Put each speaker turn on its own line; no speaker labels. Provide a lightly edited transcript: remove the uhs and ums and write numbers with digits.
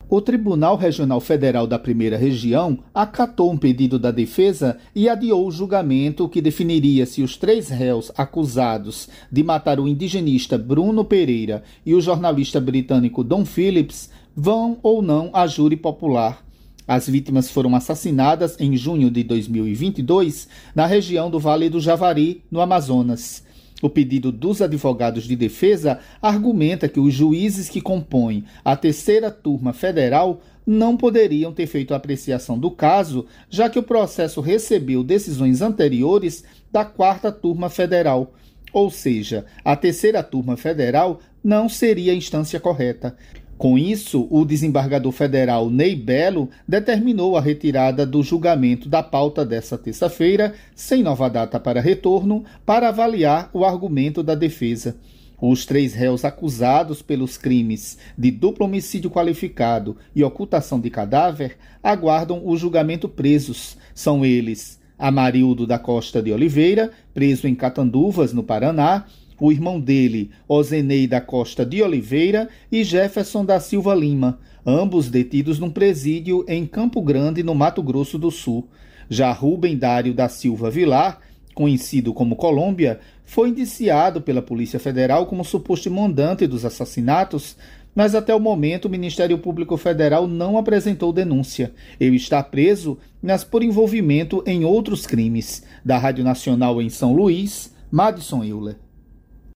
O Tribunal Regional Federal da Primeira Região acatou um pedido da defesa e adiou o julgamento que definiria se os 3 réus acusados de matar o indigenista Bruno Pereira e o jornalista britânico Dom Phillips vão ou não a júri popular. As vítimas foram assassinadas em junho de 2022 na região do Vale do Javari, no Amazonas. O pedido dos advogados de defesa argumenta que os juízes que compõem a 3ª Turma Federal não poderiam ter feito a apreciação do caso, já que o processo recebeu decisões anteriores da 4ª Turma Federal. Ou seja, a 3ª Turma Federal não seria a instância correta. Com isso, o desembargador federal Ney Belo determinou a retirada do julgamento da pauta desta terça-feira, sem nova data para retorno, para avaliar o argumento da defesa. Os 3 réus acusados pelos crimes de duplo homicídio qualificado e ocultação de cadáver aguardam o julgamento presos. São eles Amarildo da Costa de Oliveira, preso em Catanduvas, no Paraná, o irmão dele, Ozenei da Costa de Oliveira, e Jefferson da Silva Lima, ambos detidos num presídio em Campo Grande, no Mato Grosso do Sul. Já Rubem Dário da Silva Vilar, conhecido como Colômbia, foi indiciado pela Polícia Federal como suposto mandante dos assassinatos, mas até o momento o Ministério Público Federal não apresentou denúncia. Ele está preso, mas por envolvimento em outros crimes. Da Rádio Nacional em São Luís, Madison Euler.